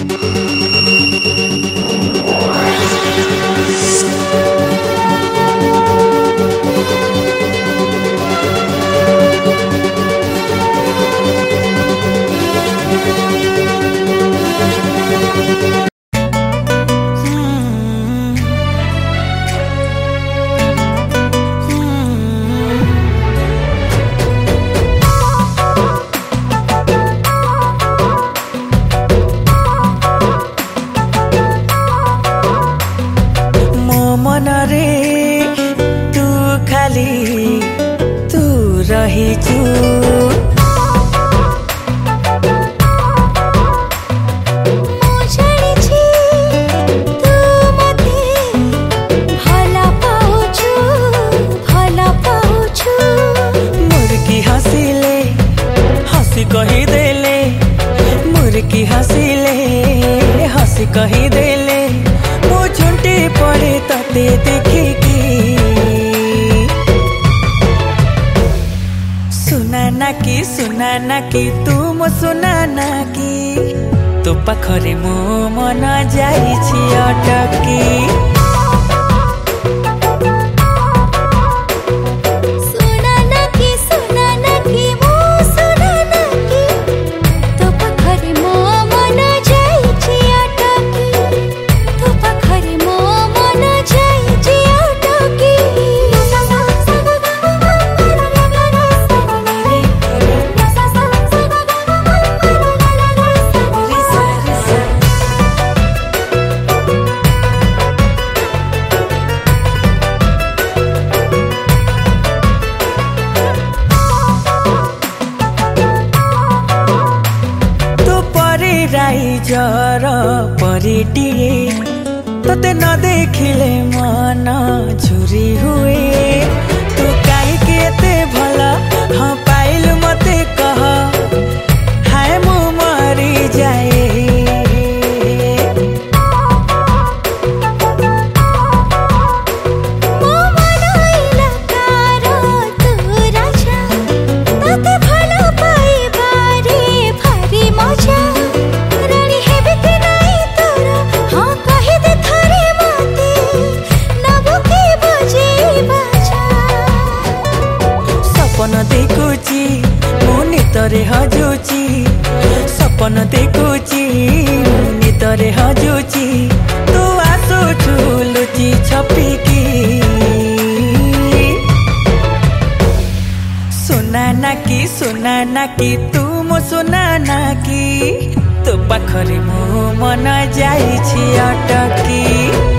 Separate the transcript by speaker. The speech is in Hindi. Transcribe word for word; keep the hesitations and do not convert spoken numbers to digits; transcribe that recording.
Speaker 1: तू रहिछु कही देले मुर्की हसीले हसी कही देले मो झुंटी पड़े तते देखिकी सुनाना की सुनाना की तू मो सुनाना की तो पाखरे मो मन जाइछि अटकी जर परिटिए तते न देखिले मन झुरी हुए तू काहे के एते भला हाँ पाइल मते कह हाय मु मरी जाए सपन देखुची मुनितरे हजूची सपन देखुची मुनितरे हजूची तू आसुछु लुची छपिकी सुनाना की सुनाना की तू मो सुनाना की तो पाखरे मो मन जाइछि अटकी।